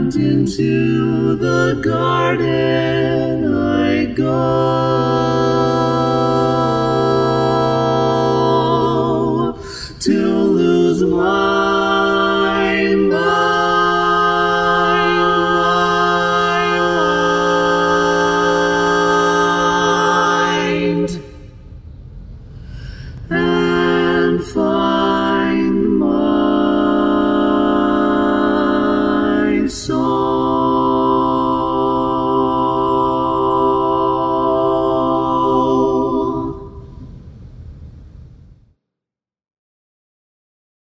and into the garden I go to lose my